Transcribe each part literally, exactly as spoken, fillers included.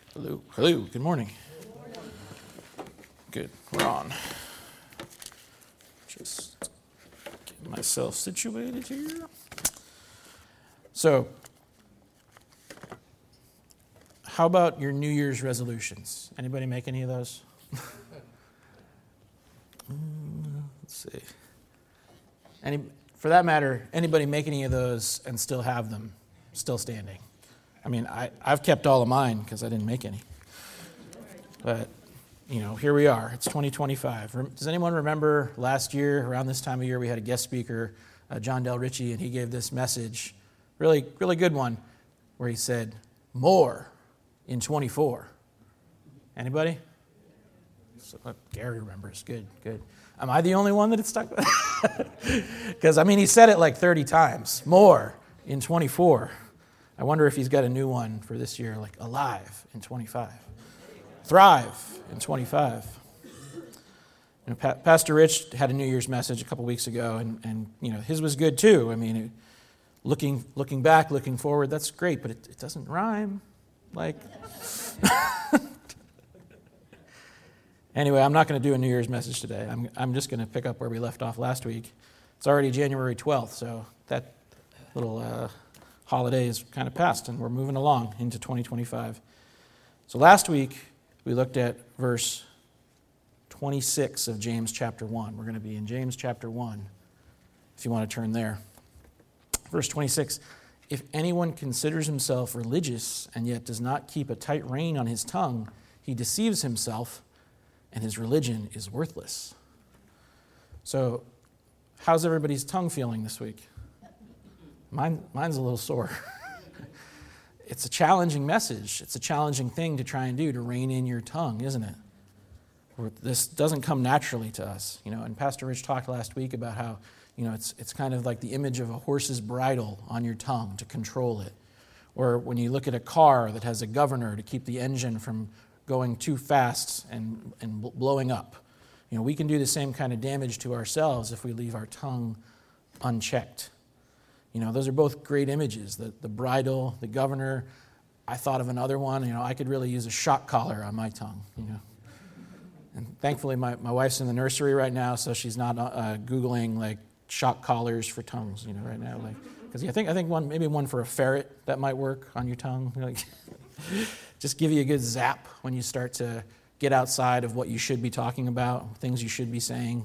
Hello, hello, good morning. Good, we're on. Just get myself situated here. So, how about your New Year's resolutions? Anybody make any of those? um, let's see. Any, for that matter, anybody make any of those and still have them still standing? I mean, I, I've kept all of mine because I didn't make any. But, you know, here we are. It's twenty twenty-five. Does anyone remember last year, around this time of year, we had a guest speaker, uh, John Del Ricci, and he gave this message, really, really good one, where he said, more in twenty-four. Anybody? So, uh, Gary remembers. Good, good. Am I the only one that it's stuck with? Because, I mean, he said it like thirty times. More in twenty-four. I wonder if he's got a new one for this year, like alive in twenty-five. Thrive in twenty-five. You know, pa- Pastor Rich had a New Year's message a couple weeks ago, and, and you know his was good too. I mean, it, looking looking back, looking forward, that's great, but it, it doesn't rhyme. Like, anyway, I'm not going to do a New Year's message today. I'm I'm just going to pick up where we left off last week. It's already January twelfth, so that little uh, holiday is kind of past, and we're moving along into twenty twenty-five. So last week, we looked at verse twenty-six of James chapter one. We're going to be in James chapter one, if you want to turn there. Verse twenty-six, if anyone considers himself religious and yet does not keep a tight rein on his tongue, he deceives himself, and his religion is worthless. So, how's everybody's tongue feeling this week? Mine, mine's a little sore. It's a challenging message. It's a challenging thing to try and do, to rein in your tongue, isn't it? This doesn't come naturally to us, you know. And Pastor Rich talked last week about how, you know, it's it's kind of like the image of a horse's bridle on your tongue to control it. Or when you look at a car that has a governor to keep the engine from going too fast and, and blowing up. You know, we can do the same kind of damage to ourselves if we leave our tongue unchecked. You know, those are both great images, the, the bridle, the governor. I thought of another one, you know, I could really use a shock collar on my tongue, you know. And thankfully, my, my wife's in the nursery right now, so she's not uh, Googling, like, shock collars for tongues, you know, right now. Like, because I think I think one maybe one for a ferret, that might work on your tongue. Like, just give you a good zap when you start to get outside of what you should be talking about, things you should be saying.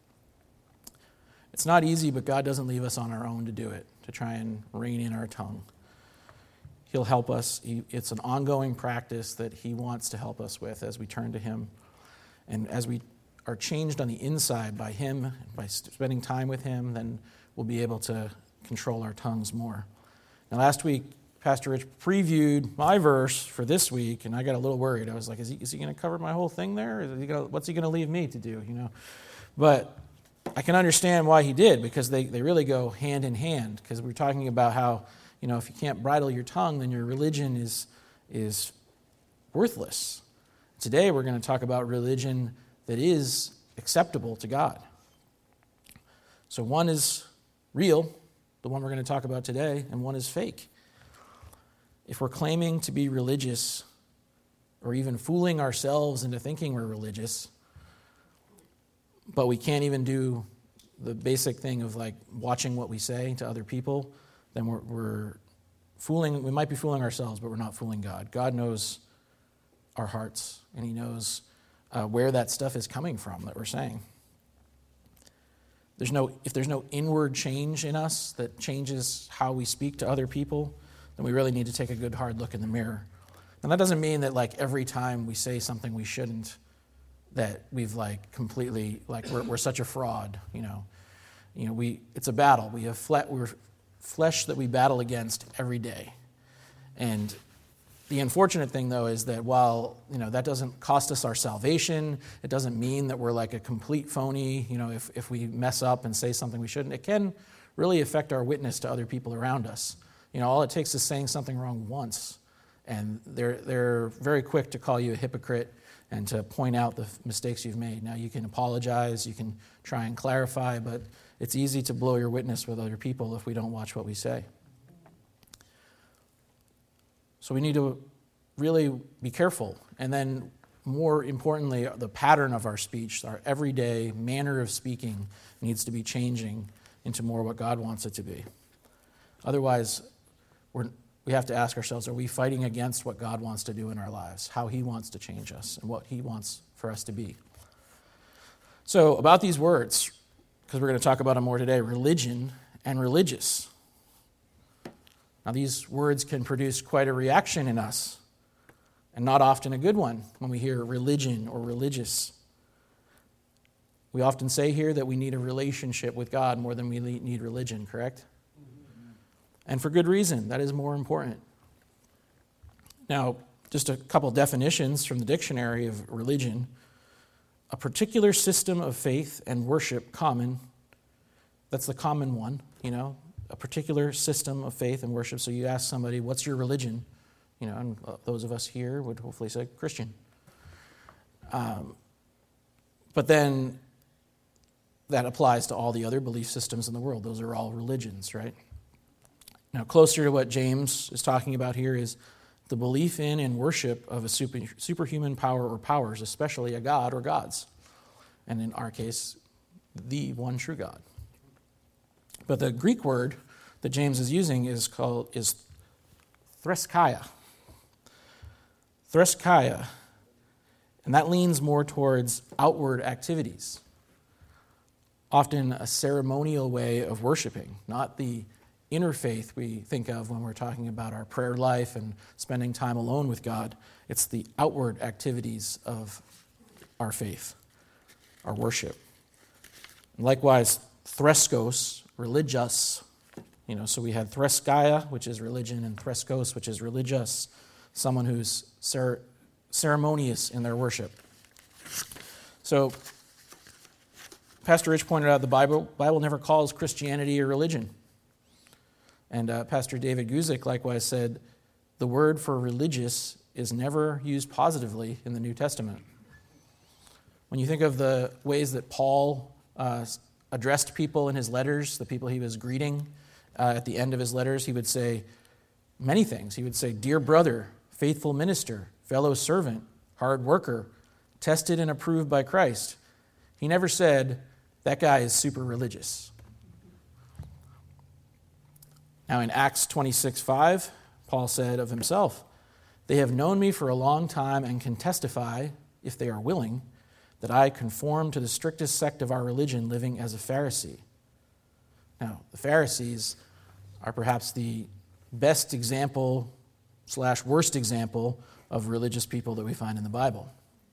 It's not easy, but God doesn't leave us on our own to do it, to try and rein in our tongue. He'll help us. It's an ongoing practice that He wants to help us with as we turn to Him. And as we are changed on the inside by Him, by spending time with Him, then we'll be able to control our tongues more. Now, last week, Pastor Rich previewed my verse for this week, and I got a little worried. I was like, is he, is he going to cover my whole thing there? Is he gonna, what's he going to leave me to do, you know? But I can understand why he did, because they, they really go hand in hand, because we're talking about how, you know, if you can't bridle your tongue, then your religion is, is worthless. Today we're going to talk about religion that is acceptable to God. So one is real, the one we're going to talk about today, and one is fake. If we're claiming to be religious, or even fooling ourselves into thinking we're religious, but we can't even do the basic thing of like watching what we say to other people, then we're, we're fooling, we might be fooling ourselves, but we're not fooling God. God knows our hearts, and He knows uh, where that stuff is coming from that we're saying. There's no, if there's no inward change in us that changes how we speak to other people, then we really need to take a good hard look in the mirror. And that doesn't mean that like every time we say something we shouldn't, that we've like completely, like we're, we're such a fraud, you know. You know, we it's a battle. We have fle- we're flesh that we battle against every day. And the unfortunate thing, though, is that while, you know, that doesn't cost us our salvation, it doesn't mean that we're like a complete phony, you know, if, if we mess up and say something we shouldn't. It can really affect our witness to other people around us. You know, all it takes is saying something wrong once, and they're they're very quick to call you a hypocrite and to point out the mistakes you've made. Now, you can apologize, you can try and clarify, but it's easy to blow your witness with other people if we don't watch what we say. So we need to really be careful. And then, more importantly, the pattern of our speech, our everyday manner of speaking, needs to be changing into more what God wants it to be. Otherwise, we're, we have to ask ourselves, are we fighting against what God wants to do in our lives, how he wants to change us, and what he wants for us to be? So, about these words, because we're going to talk about them more today, religion and religious. Now, these words can produce quite a reaction in us, and not often a good one when we hear religion or religious. We often say here that we need a relationship with God more than we need religion, correct? And for good reason. That is more important. Now, just a couple definitions from the dictionary of religion. A particular system of faith and worship common. That's the common one, you know, a particular system of faith and worship. So you ask somebody, what's your religion? You know, and those of us here would hopefully say Christian. Um, but then that applies to all the other belief systems in the world. Those are all religions, right? Now, closer to what James is talking about here is the belief in and worship of a super, superhuman power or powers, especially a god or gods. And in our case, the one true God. But the Greek word that James is using is called is threskaia. Threskaia. And that leans more towards outward activities. Often a ceremonial way of worshiping, not the inner faith we think of when we're talking about our prayer life and spending time alone with God. It's the outward activities of our faith, our worship. And likewise, threskos, religious, you know, so we had threskaia, which is religion, and threskos, which is religious, someone who's cer- ceremonious in their worship. So, Pastor Rich pointed out the Bible, Bible never calls Christianity a religion. And uh, Pastor David Guzik likewise said, the word for religious is never used positively in the New Testament. When you think of the ways that Paul uh, addressed people in his letters, the people he was greeting uh, at the end of his letters, he would say many things. He would say, dear brother, faithful minister, fellow servant, hard worker, tested and approved by Christ. He never said, that guy is super religious. Now in Acts twenty-six five, Paul said of himself, they have known me for a long time and can testify, if they are willing, that I conform to the strictest sect of our religion, living as a Pharisee. Now, the Pharisees are perhaps the best example slash worst example of religious people that we find in the Bible.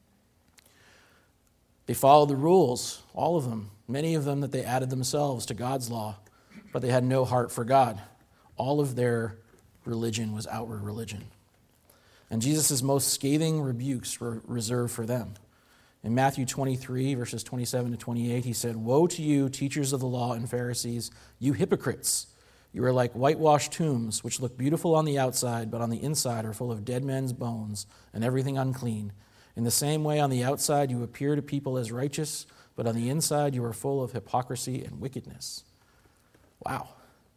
They followed the rules, all of them, many of them that they added themselves to God's law, but they had no heart for God. All of their religion was outward religion. And Jesus' most scathing rebukes were reserved for them. In Matthew twenty-three, verses twenty-seven to twenty-eight, he said, woe to you, teachers of the law and Pharisees, you hypocrites! You are like whitewashed tombs, which look beautiful on the outside, but on the inside are full of dead men's bones and everything unclean. In the same way, on the outside you appear to people as righteous, but on the inside you are full of hypocrisy and wickedness. Wow.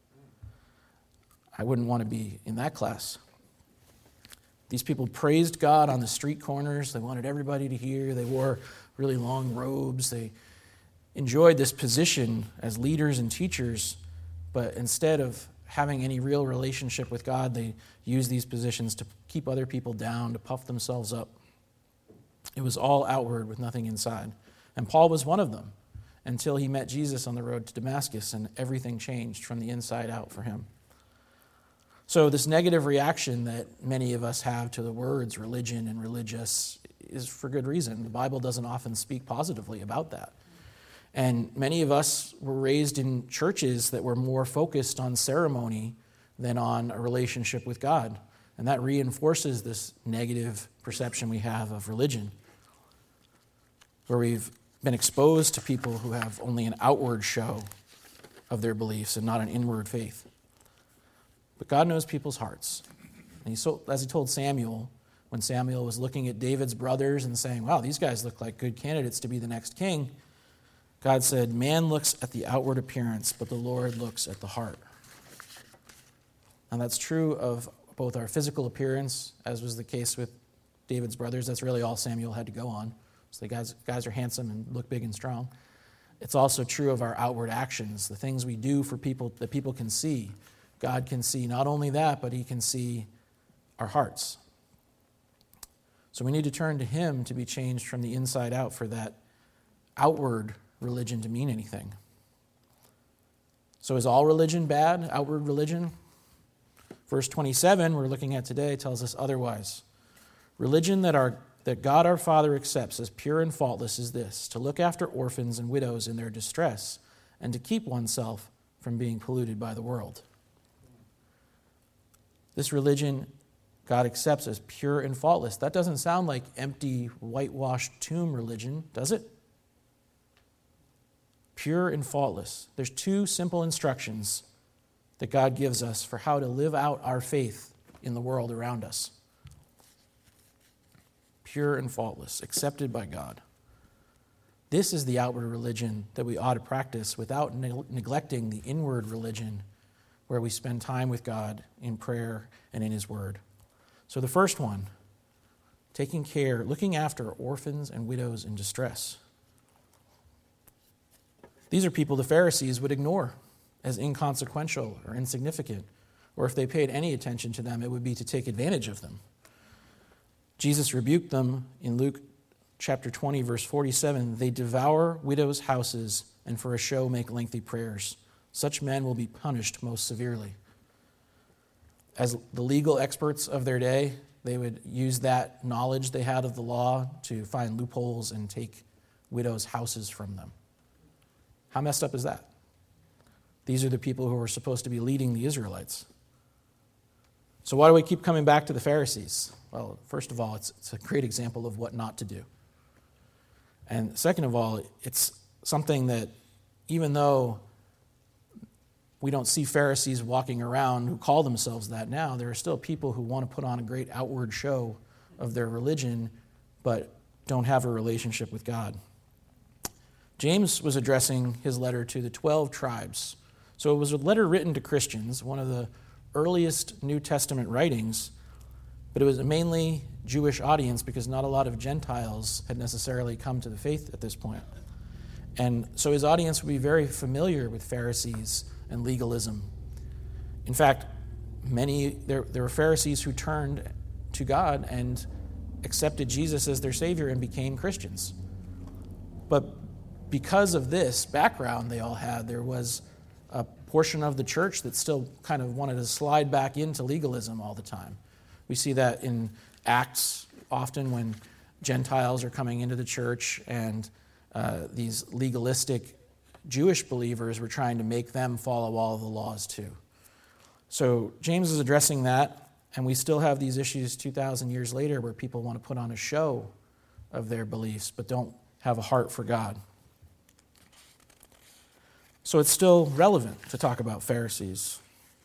I wouldn't want to be in that class. These people praised God on the street corners. They wanted everybody to hear. They wore really long robes. They enjoyed this position as leaders and teachers, but instead of having any real relationship with God, they used these positions to keep other people down, to puff themselves up. It was all outward with nothing inside. And Paul was one of them until he met Jesus on the road to Damascus, and everything changed from the inside out for him. So this negative reaction that many of us have to the words religion and religious is for good reason. The Bible doesn't often speak positively about that. And many of us were raised in churches that were more focused on ceremony than on a relationship with God. And that reinforces this negative perception we have of religion, where we've been exposed to people who have only an outward show of their beliefs and not an inward faith. But God knows people's hearts. And he so, as he told Samuel, when Samuel was looking at David's brothers and saying, wow, these guys look like good candidates to be the next king, God said, man looks at the outward appearance, but the Lord looks at the heart. And that's true of both our physical appearance, as was the case with David's brothers. That's really all Samuel had to go on. So the guys, guys are handsome and look big and strong. It's also true of our outward actions, the things we do for people that people can see. God can see not only that, but he can see our hearts. So we need to turn to him to be changed from the inside out for that outward religion to mean anything. So is all religion bad, outward religion? Verse twenty-seven, we're looking at today, tells us otherwise. Religion that our that God our Father accepts as pure and faultless is this, to look after orphans and widows in their distress, and to keep oneself from being polluted by the world. This religion God accepts as pure and faultless. That doesn't sound like empty, whitewashed tomb religion, does it? Pure and faultless. There's two simple instructions that God gives us for how to live out our faith in the world around us. Pure and faultless, accepted by God. This is the outward religion that we ought to practice without ne- neglecting the inward religion where we spend time with God in prayer and in his word. So the first one, taking care, looking after orphans and widows in distress. These are people the Pharisees would ignore as inconsequential or insignificant, or if they paid any attention to them, it would be to take advantage of them. Jesus rebuked them in Luke chapter twenty, verse forty-seven. They devour widows' houses and for a show make lengthy prayers. Such men will be punished most severely. As the legal experts of their day, they would use that knowledge they had of the law to find loopholes and take widows' houses from them. How messed up is that? These are the people who are supposed to be leading the Israelites. So why do we keep coming back to the Pharisees? Well, first of all, it's, it's a great example of what not to do. And second of all, it's something that even though we don't see Pharisees walking around who call themselves that now, there are still people who want to put on a great outward show of their religion, but don't have a relationship with God. James was addressing his letter to the twelve tribes. So it was a letter written to Christians, one of the earliest New Testament writings, but it was a mainly Jewish audience because not a lot of Gentiles had necessarily come to the faith at this point. And so his audience would be very familiar with Pharisees and legalism. In fact, many there, there were Pharisees who turned to God and accepted Jesus as their Savior and became Christians. But because of this background they all had, there was a portion of the church that still kind of wanted to slide back into legalism all the time. We see that in Acts often when Gentiles are coming into the church and uh, these legalistic Jewish believers were trying to make them follow all of the laws too. So James is addressing that, and we still have these issues two thousand years later where people want to put on a show of their beliefs but don't have a heart for God. So it's still relevant to talk about Pharisees.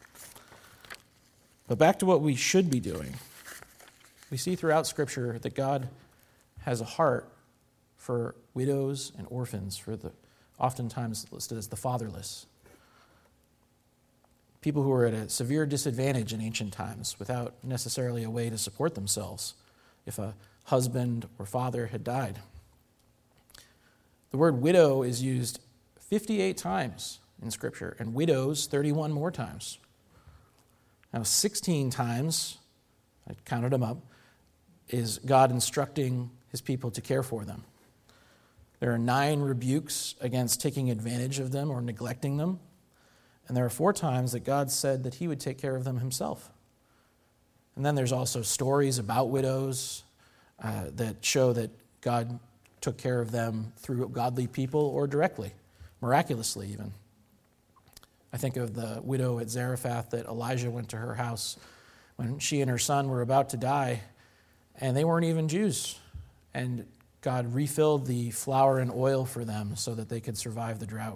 But back to what we should be doing. We see throughout Scripture that God has a heart for widows and orphans, for the oftentimes listed as the fatherless. People who were at a severe disadvantage in ancient times without necessarily a way to support themselves if a husband or father had died. The word widow is used fifty-eight times in Scripture, and widows thirty-one more times. Now, sixteen times, I counted them up, is God instructing his people to care for them. There are nine rebukes against taking advantage of them or neglecting them. And there are four times that God said that he would take care of them himself. And then there's also stories about widows uh, that show that God took care of them through godly people or directly, miraculously even. I think of the widow at Zarephath that Elijah went to her house when she and her son were about to die, and they weren't even Jews. And God refilled the flour and oil for them so that they could survive the drought.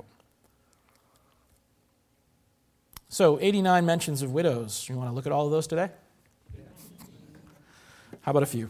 So, eighty-nine mentions of widows. You want to look at all of those today? How about a few?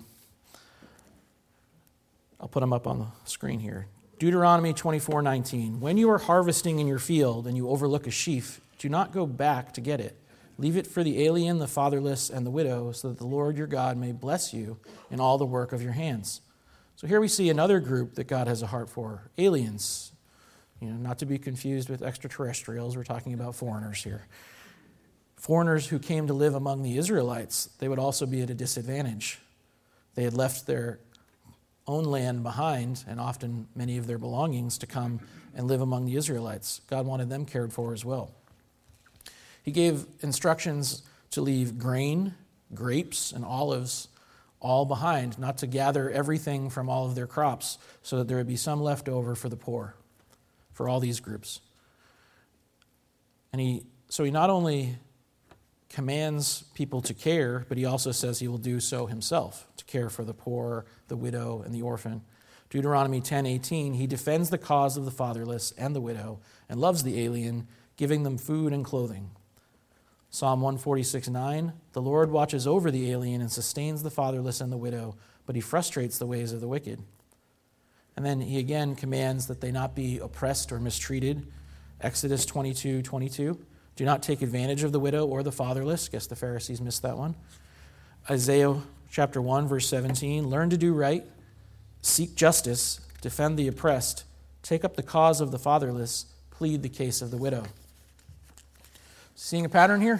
I'll put them up on the screen here. Deuteronomy twenty-four nineteen. When you are harvesting in your field and you overlook a sheaf, do not go back to get it. Leave it for the alien, the fatherless, and the widow, so that the Lord your God may bless you in all the work of your hands. So here we see another group that God has a heart for, aliens. You know, not to be confused with extraterrestrials. We're talking about foreigners here. Foreigners who came to live among the Israelites, they would also be at a disadvantage. They had left their own land behind, and often many of their belongings, to come and live among the Israelites. God wanted them cared for as well. He gave instructions to leave grain, grapes, and olives all behind, not to gather everything from all of their crops, so that there would be some left over for the poor, for all these groups. And he, so he not only commands people to care, but he also says he will do so himself, to care for the poor, the widow, and the orphan. Deuteronomy ten eighteen, he defends the cause of the fatherless and the widow and loves the alien, giving them food and clothing. Psalm one forty-six nine, the Lord watches over the alien and sustains the fatherless and the widow, but he frustrates the ways of the wicked. And then he again commands that they not be oppressed or mistreated. Exodus twenty-two twenty-two, do not take advantage of the widow or the fatherless. Guess the Pharisees missed that one. Isaiah chapter one, verse seventeen, learn to do right, seek justice, defend the oppressed, take up the cause of the fatherless, plead the case of the widow. Seeing a pattern here?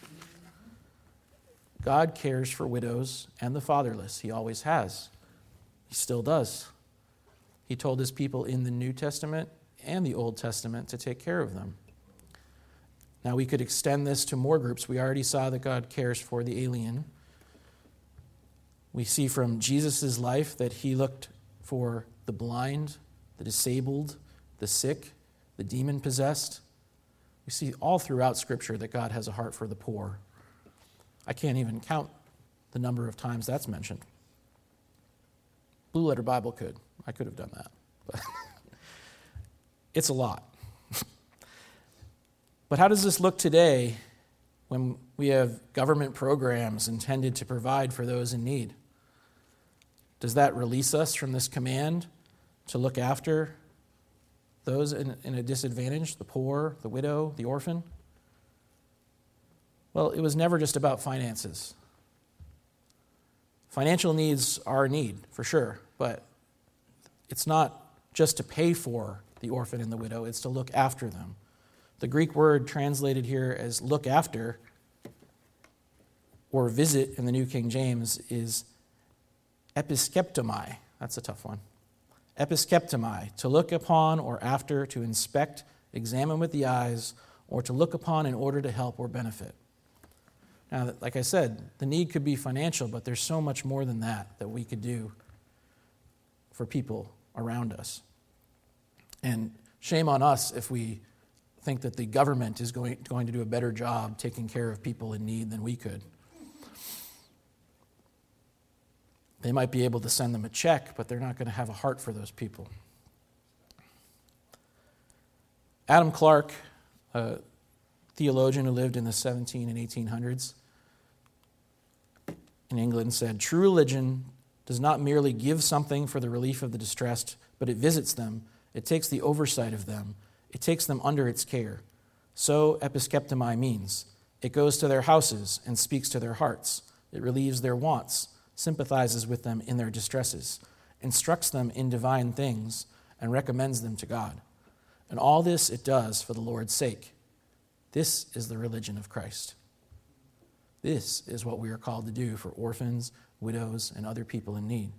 God cares for widows and the fatherless. He always has. He still does. He told his people in the New Testament and the Old Testament to take care of them. Now we could extend this to more groups. We already saw that God cares for the alien. We see from Jesus' life that he looked for the blind, the disabled, the sick, the demon-possessed. We see all throughout Scripture that God has a heart for the poor. I can't even count the number of times that's mentioned. Blue Letter Bible could. I could have done that. But it's a lot. But how does this look today when we have government programs intended to provide for those in need? Does that release us from this command to look after those in, in a disadvantage, the poor, the widow, the orphan? Well, it was never just about finances. Financial needs are a need, for sure, but it's not just to pay for the orphan and the widow, it's to look after them. The Greek word translated here as look after or visit in the New King James is episkeptomai. That's a tough one. Episkeptomai, to look upon or after, to inspect, examine with the eyes, or to look upon in order to help or benefit. Now, like I said, the need could be financial, but there's so much more than that that we could do for people around us. And shame on us if we think that the government is going, going to do a better job taking care of people in need than we could. They might be able to send them a check, but they're not going to have a heart for those people. Adam Clarke, a theologian who lived in the seventeen and eighteen hundreds in England, said, true religion does not merely give something for the relief of the distressed, but it visits them, it takes the oversight of them, it takes them under its care. So episkeptomai means. It goes to their houses and speaks to their hearts. It relieves their wants, sympathizes with them in their distresses, instructs them in divine things, and recommends them to God. And all this it does for the Lord's sake. This is the religion of Christ. This is what we are called to do for orphans, widows, and other people in need.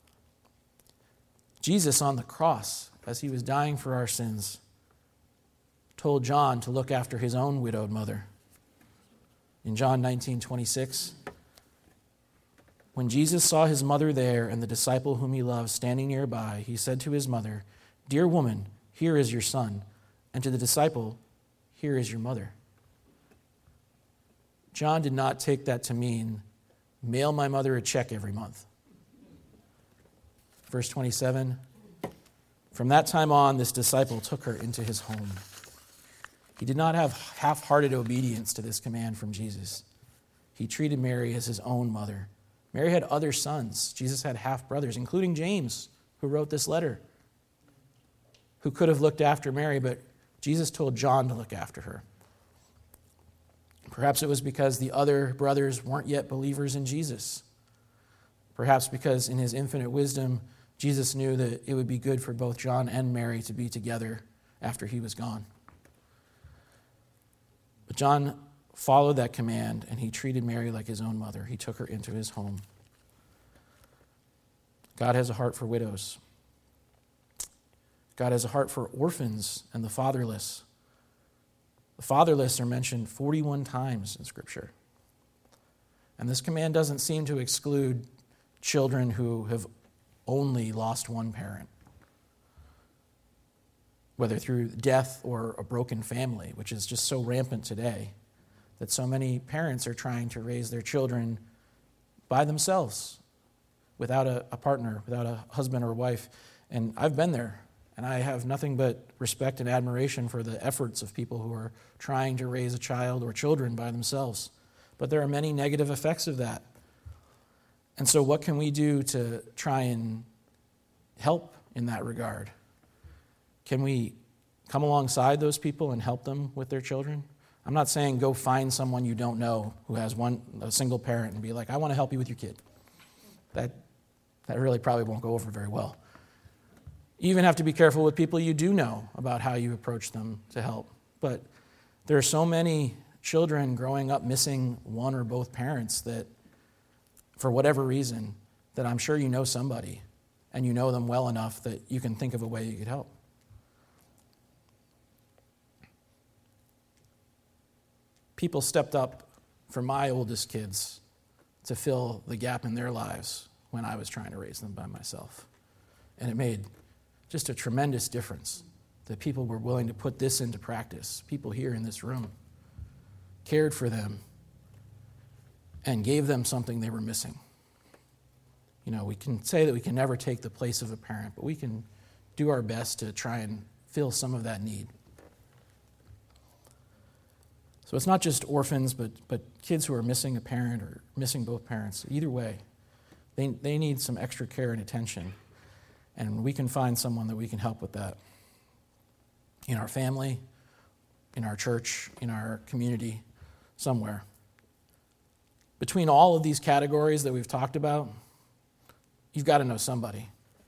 Jesus on the cross, as he was dying for our sins, told John to look after his own widowed mother. In John nineteen twenty-six, when Jesus saw his mother there and the disciple whom he loved standing nearby, he said to his mother, dear woman, here is your son, and to the disciple, here is your mother. John did not take that to mean, mail my mother a check every month. Verse twenty-seven, from that time on, this disciple took her into his home. He did not have half-hearted obedience to this command from Jesus. He treated Mary as his own mother. Mary had other sons. Jesus had half-brothers, including James, who wrote this letter, who could have looked after Mary, but Jesus told John to look after her. Perhaps it was because the other brothers weren't yet believers in Jesus. Perhaps because in his infinite wisdom, Jesus knew that it would be good for both John and Mary to be together after he was gone. But John followed that command, and he treated Mary like his own mother. He took her into his home. God has a heart for widows. God has a heart for orphans and the fatherless. The fatherless are mentioned forty-one times in Scripture. And this command doesn't seem to exclude children who have only lost one parent, whether through death or a broken family, which is just so rampant today that so many parents are trying to raise their children by themselves, without a, a partner, without a husband or wife. And I've been there, and I have nothing but respect and admiration for the efforts of people who are trying to raise a child or children by themselves. But there are many negative effects of that. And so what can we do to try and help in that regard? Can we come alongside those people and help them with their children? I'm not saying go find someone you don't know who has one a single parent and be like, I want to help you with your kid. That that really probably won't go over very well. You even have to be careful with people you do know about how you approach them to help. But there are so many children growing up missing one or both parents that, for whatever reason, that I'm sure you know somebody and you know them well enough that you can think of a way you could help. People stepped up for my oldest kids to fill the gap in their lives when I was trying to raise them by myself. And it made just a tremendous difference that people were willing to put this into practice. People here in this room cared for them and gave them something they were missing. You know, we can say that we can never take the place of a parent, but we can do our best to try and fill some of that need. So it's not just orphans, but but kids who are missing a parent or missing both parents. Either way, they they need some extra care and attention. And we can find someone that we can help with that. In our family, in our church, in our community, somewhere. Between all of these categories that we've talked about, you've got to know somebody.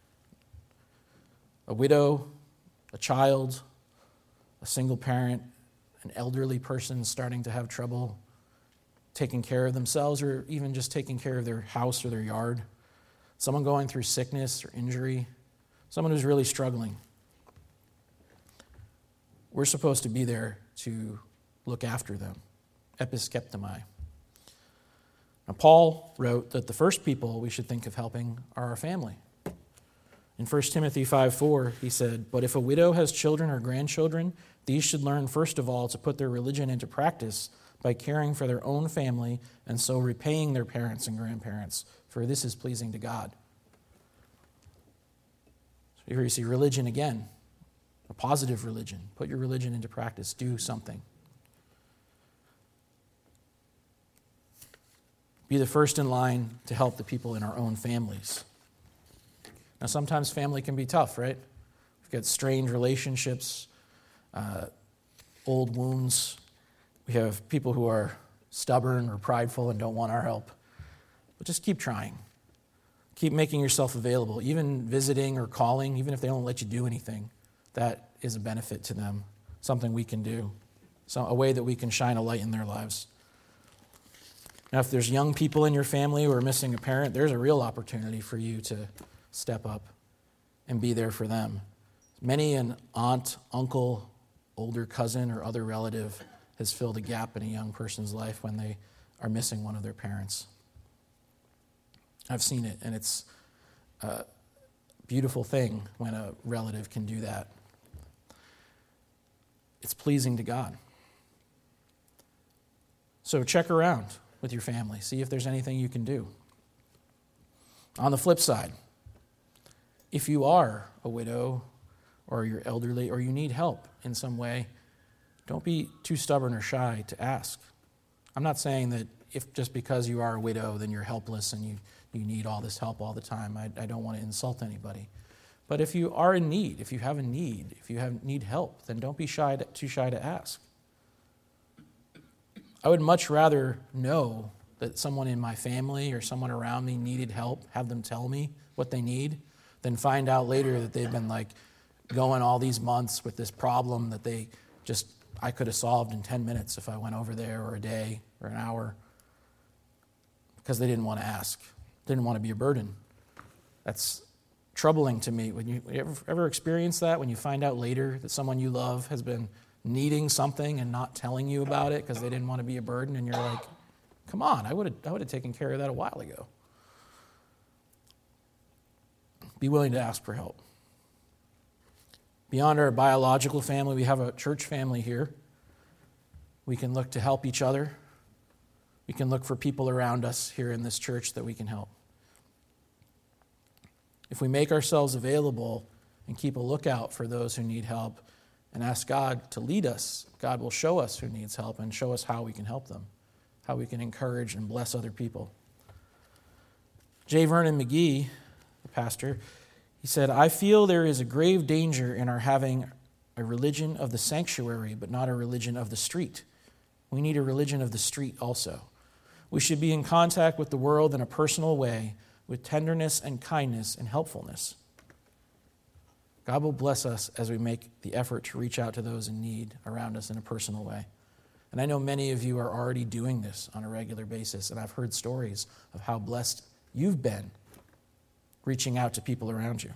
A widow, a child, a single parent, an elderly person starting to have trouble taking care of themselves or even just taking care of their house or their yard, someone going through sickness or injury, someone who's really struggling. We're supposed to be there to look after them. Episkeptomai. Now, Paul wrote that the first people we should think of helping are our family. In First Timothy five four, he said, "But if a widow has children or grandchildren, these should learn first of all to put their religion into practice by caring for their own family and so repaying their parents and grandparents, for this is pleasing to God." So here you see religion again, a positive religion. Put your religion into practice. Do something. Be the first in line to help the people in our own families. Now, sometimes family can be tough, right? We've got strained relationships, uh, old wounds. We have people who are stubborn or prideful and don't want our help. But just keep trying. Keep making yourself available, even visiting or calling, even if they don't let you do anything. That is a benefit to them, something we can do, so a way that we can shine a light in their lives. Now, if there's young people in your family who are missing a parent, there's a real opportunity for you to step up and be there for them. Many an aunt, uncle, older cousin, or other relative has filled a gap in a young person's life when they are missing one of their parents. I've seen it, and it's a beautiful thing when a relative can do that. It's pleasing to God. So check around with your family. See if there's anything you can do. On the flip side, if you are a widow or you're elderly or you need help in some way, don't be too stubborn or shy to ask. I'm not saying that if just because you are a widow, then you're helpless and you, you need all this help all the time. I, I don't want to insult anybody. But if you are in need, if you have a need, if you have need help, then don't be shy to, too shy to ask. I would much rather know that someone in my family or someone around me needed help, have them tell me what they need, than find out later that they've been like going all these months with this problem that they just, I could have solved in ten minutes if I went over there, or a day or an hour, because they didn't want to ask, didn't want to be a burden. That's troubling to me. When you, you ever, ever experience that, when you find out later that someone you love has been needing something and not telling you about it because they didn't want to be a burden, and you're like, come on, I would have I would have taken care of that a while ago. Be willing to ask for help. Beyond our biological family, we have a church family here. We can look to help each other. We can look for people around us here in this church that we can help. If we make ourselves available and keep a lookout for those who need help and ask God to lead us, God will show us who needs help and show us how we can help them, how we can encourage and bless other people. J. Vernon McGee, the pastor, he said, I feel there is a grave danger in our having a religion of the sanctuary, but not a religion of the street. We need a religion of the street also. We should be in contact with the world in a personal way, with tenderness and kindness and helpfulness. God will bless us as we make the effort to reach out to those in need around us in a personal way. And I know many of you are already doing this on a regular basis, and I've heard stories of how blessed you've been reaching out to people around you.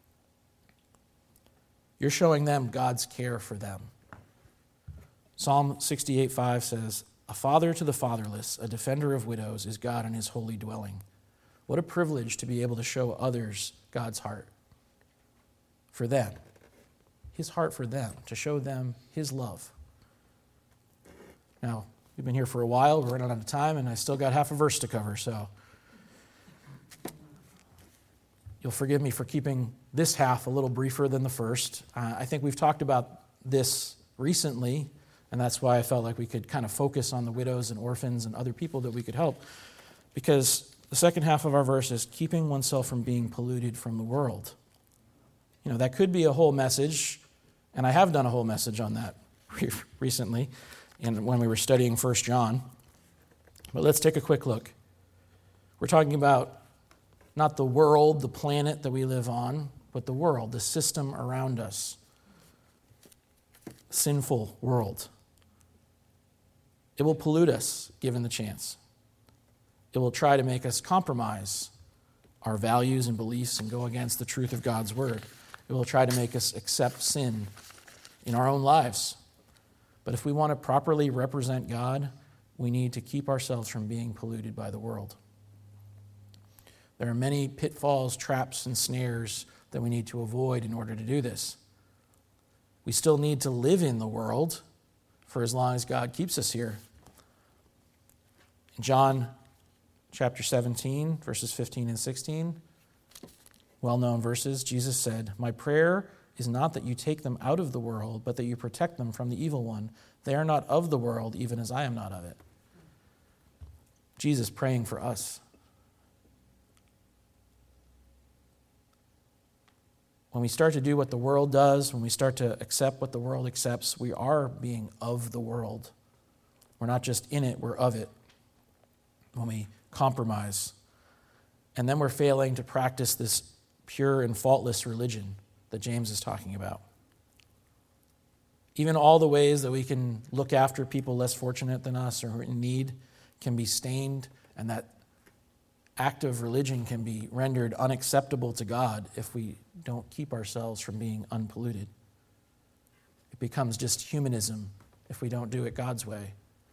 You're showing them God's care for them. Psalm sixty-eight five says, a father to the fatherless, a defender of widows, is God in his holy dwelling. What a privilege to be able to show others God's heart for them, his heart for them, to show them his love. Now, we've been here for a while, we're running out of time, and I still got half a verse to cover, so you'll forgive me for keeping this half a little briefer than the first. Uh, I think we've talked about this recently, and that's why I felt like we could kind of focus on the widows and orphans and other people that we could help, because the second half of our verse is keeping oneself from being polluted from the world. You know, that could be a whole message, and I have done a whole message on that recently and when we were studying First John. But let's take a quick look. We're talking about not the world, the planet that we live on, but the world, the system around us. Sinful world. It will pollute us given the chance. It will try to make us compromise our values and beliefs and go against the truth of God's word. It will try to make us accept sin in our own lives. But if we want to properly represent God, we need to keep ourselves from being polluted by the world. There are many pitfalls, traps, and snares that we need to avoid in order to do this. We still need to live in the world for as long as God keeps us here. In John chapter seventeen, verses fifteen and sixteen, well-known verses, Jesus said, my prayer is not that you take them out of the world, but that you protect them from the evil one. They are not of the world, even as I am not of it. Jesus praying for us. When we start to do what the world does, when we start to accept what the world accepts, we are being of the world. We're not just in it, we're of it. When we compromise. And then we're failing to practice this pure and faultless religion that James is talking about. Even all the ways that we can look after people less fortunate than us or in need can be stained, and that act of religion can be rendered unacceptable to God if we don't keep ourselves from being unpolluted. It becomes just humanism if we don't do it God's way.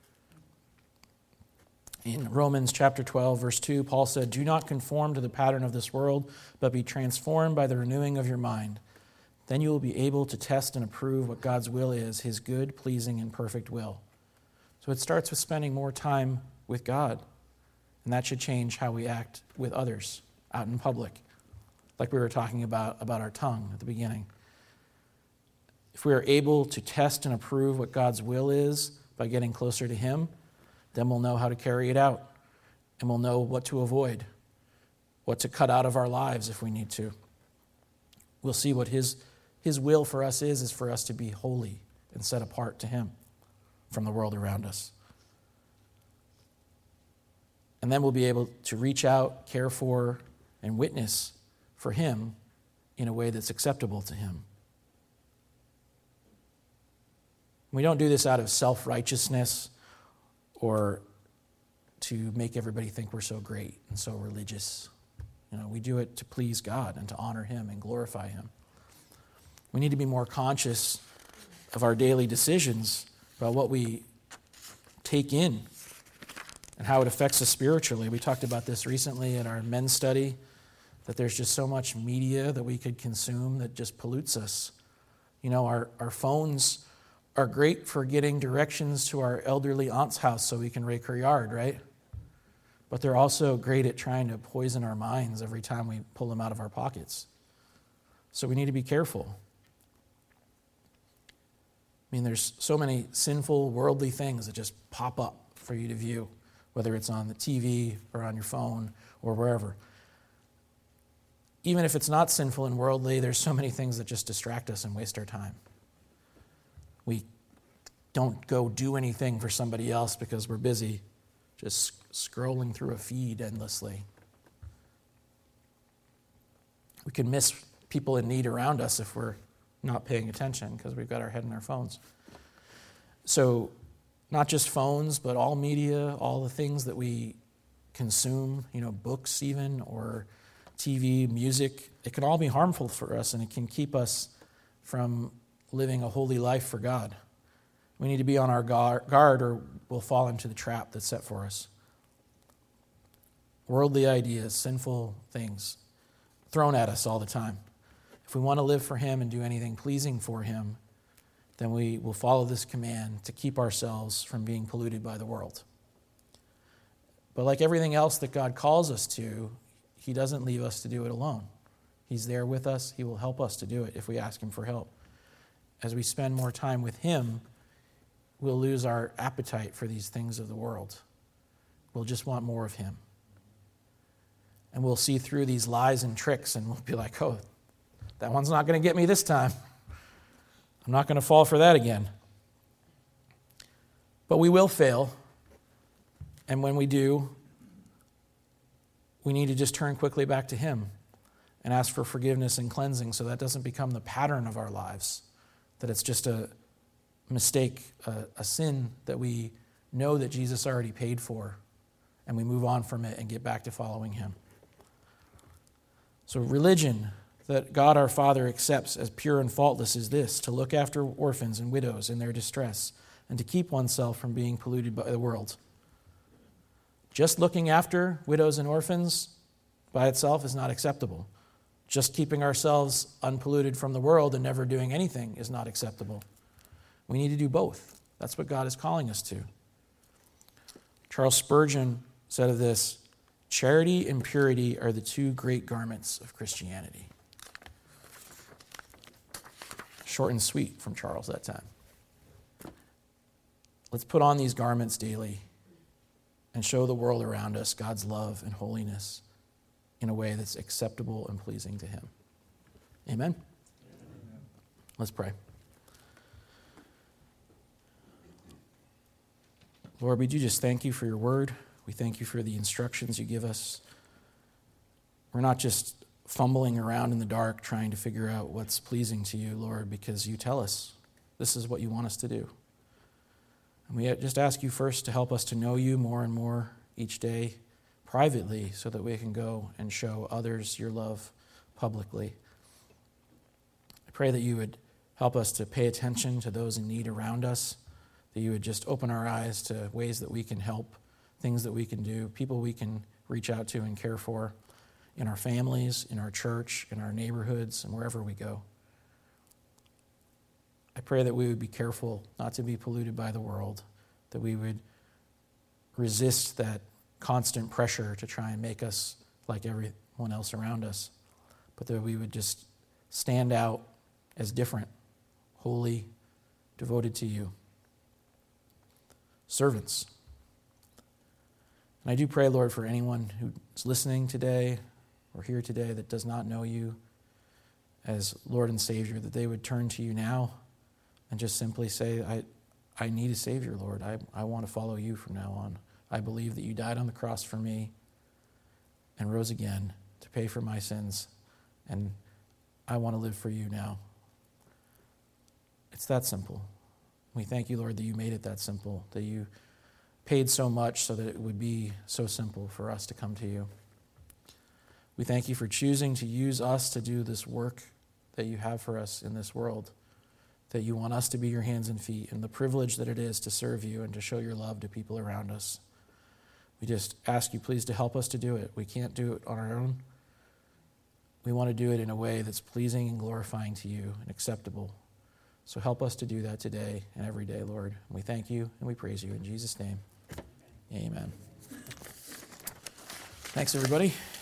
In Romans chapter twelve, verse two, Paul said, do not conform to the pattern of this world, but be transformed by the renewing of your mind. Then you will be able to test and approve what God's will is, his good, pleasing, and perfect will. So it starts with spending more time with God. And that should change how we act with others out in public, like we were talking about, about our tongue at the beginning. If we are able to test and approve what God's will is by getting closer to him, then we'll know how to carry it out, and we'll know what to avoid, what to cut out of our lives if we need to. We'll see what his, his will for us is, is for us to be holy and set apart to him from the world around us. And then we'll be able to reach out, care for, and witness for him in a way that's acceptable to him. We don't do this out of self-righteousness or to make everybody think we're so great and so religious. You know, we do it to please God and to honor him and glorify him. We need to be more conscious of our daily decisions about what we take in and how it affects us spiritually. We talked about this recently in our men's study, that there's just so much media that we could consume that just pollutes us. You know, our, our phones are great for getting directions to our elderly aunt's house so we can rake her yard, right? But they're also great at trying to poison our minds every time we pull them out of our pockets. So we need to be careful. I mean, there's so many sinful, worldly things that just pop up for you to view, whether it's on the T V or on your phone or wherever. Even if it's not sinful and worldly, there's so many things that just distract us and waste our time. We don't go do anything for somebody else because we're busy just scrolling through a feed endlessly. We can miss people in need around us if we're not paying attention because we've got our head in our phones. So not just phones, but all media, all the things that we consume, you know, books even, or T V, music, it can all be harmful for us, and it can keep us from living a holy life for God. We need to be on our guard or we'll fall into the trap that's set for us. Worldly ideas, sinful things thrown at us all the time. If we want to live for him and do anything pleasing for him, then we will follow this command to keep ourselves from being polluted by the world. But like everything else that God calls us to, he doesn't leave us to do it alone. He's there with us. He will help us to do it if we ask him for help. As we spend more time with him, we'll lose our appetite for these things of the world. We'll just want more of him. And we'll see through these lies and tricks, and we'll be like, oh, that one's not going to get me this time. I'm not going to fall for that again. But we will fail. And when we do, we need to just turn quickly back to him and ask for forgiveness and cleansing so that doesn't become the pattern of our lives, that it's just a mistake, a, a sin that we know that Jesus already paid for, and we move on from it and get back to following him. So religion that God our Father accepts as pure and faultless is this: to look after orphans and widows in their distress and to keep oneself from being polluted by the world. Just looking after widows and orphans by itself is not acceptable. Just keeping ourselves unpolluted from the world and never doing anything is not acceptable. We need to do both. That's what God is calling us to. Charles Spurgeon said of this, charity and purity are the two great garments of Christianity. Short and sweet from Charles that time. Let's put on these garments daily and show the world around us God's love and holiness in a way that's acceptable and pleasing to him. Amen? Amen. Let's pray. Lord, we do just thank you for your word. We thank you for the instructions you give us. We're not just fumbling around in the dark trying to figure out what's pleasing to you, Lord, because you tell us this is what you want us to do. And we just ask you first to help us to know you more and more each day privately so that we can go and show others your love publicly. I pray that you would help us to pay attention to those in need around us, that you would just open our eyes to ways that we can help, things that we can do, people we can reach out to and care for in our families, in our church, in our neighborhoods, and wherever we go. I pray that we would be careful not to be polluted by the world, that we would resist that constant pressure to try and make us like everyone else around us, but that we would just stand out as different, holy, devoted to you. Servants. And I do pray, Lord, for anyone who's listening today or here today that does not know you as Lord and Savior, that they would turn to you now and just simply say, I I need a Savior, Lord. I, I want to follow you from now on. I believe that you died on the cross for me and rose again to pay for my sins, and I want to live for you now. It's that simple. We thank you, Lord, that you made it that simple, that you paid so much so that it would be so simple for us to come to you. We thank you for choosing to use us to do this work that you have for us in this world, that you want us to be your hands and feet, and the privilege that it is to serve you and to show your love to people around us. We just ask you, please, to help us to do it. We can't do it on our own. We want to do it in a way that's pleasing and glorifying to you and acceptable. So help us to do that today and every day, Lord. And we thank you and we praise you in Jesus' name. Amen. Thanks, everybody.